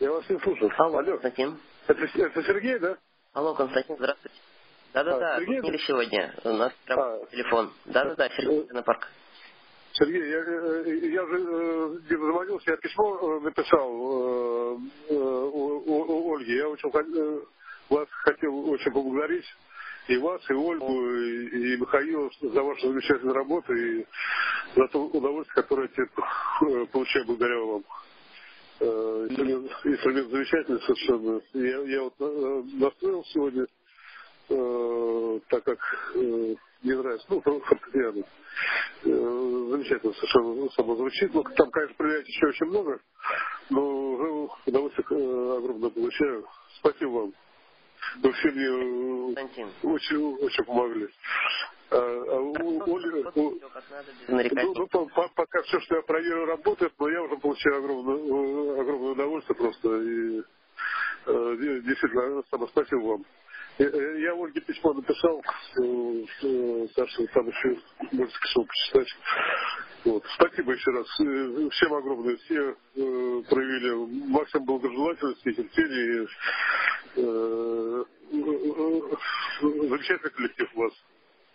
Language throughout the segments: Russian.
Я вас не слушаю. Алло, Алло. Константин. Это Сергей, да? Алло, Константин, здравствуйте. Да-да-да, Сергей? звонили сегодня. У нас телефон. Да-да-да, Сергей на парк. Сергей, я уже где дозвонился, я письмо написал Ольге. Я очень вас хотел очень поблагодарить. И вас, и Ольгу, и Михаила за вашу замечательную работу и за то удовольствие, которое я получаю благодаря вам. Инструмент замечательный совершенно. Я вот настроил сегодня, так как мне нравится, фортепиано. Замечательно совершенно само звучит. Ну, там, конечно, проверять еще очень много, но уже удовольствие огромное получаю. Спасибо вам. Вы все мне очень помогли. Пока все, что я проверю, работает, но я уже получаю огромное удовольствие просто. И действительно, спасибо вам. Я Ольге письмо написал, Саша, там еще больше часов почитать. Вот. Спасибо еще раз. Всем огромное. Все проявили максимум благожелательности и терпения. Замечательный коллектив у вас.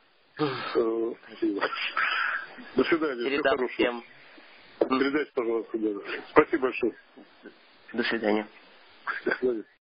До свидания. Всего хорошего. Передайте, пожалуйста. Да. Спасибо большое. До свидания. До свидания.